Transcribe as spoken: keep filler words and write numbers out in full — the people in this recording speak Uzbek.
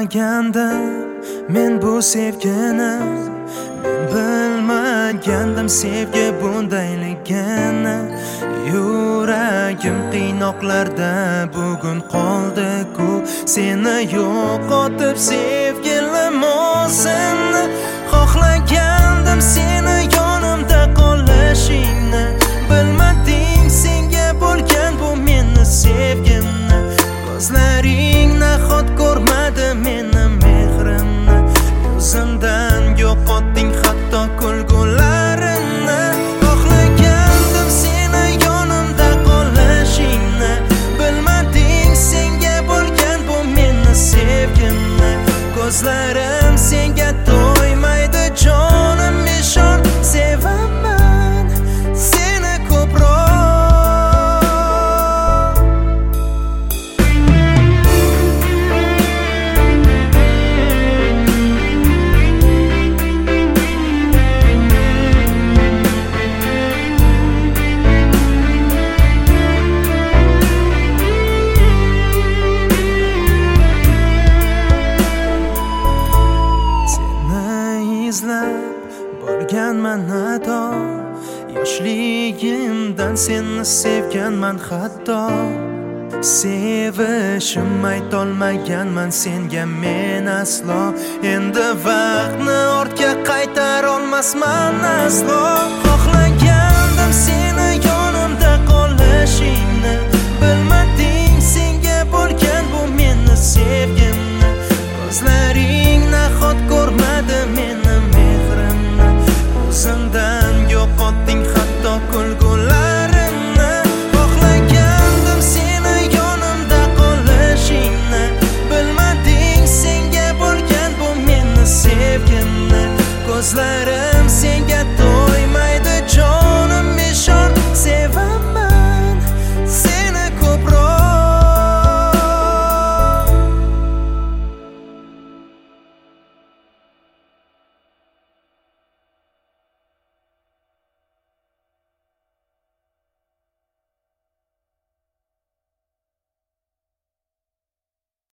Bilmagandim men bu sevgini, men bilmagandim sevgi bundayligini. Yuragim qiynoqlarda bugun qoldi-ku, seni yo'qotib sevgilim o'zimni. Xohlagandim seni yonimda qolishingni, bilmading senga bo'lgan bu meni sevgimni. Ko'zlaring nahot ko'rmadi meni mehrimni, yuzimdan yo'qotding hatto kulgularini. Xohlagandim seni yonimda qolishingni, bilmading senga bo'lgan bu meni sevgimni. Ko'zlarim senga to'ymaydi jonim, ishon sevaman seni ko'proq. Borganman ado, yoshligimdan seni sevganman hatto. Sevishim aytolmaganman senga men aslo. Endi vaqtni ortga qaytarolmasman aslo. Xohlagandim seni yonimda qolishingni, bilmading senga bo'lgan bu meni sevgimni. Ko'zlaring nahot ko'rmadi meni mehrimni, yuzimdan yo'qotding hatto kulgularini. Xohlagandim seni yonimda qolishingni, bilmading senga bo'lgan bu meni sevgimni. Ko'zlarim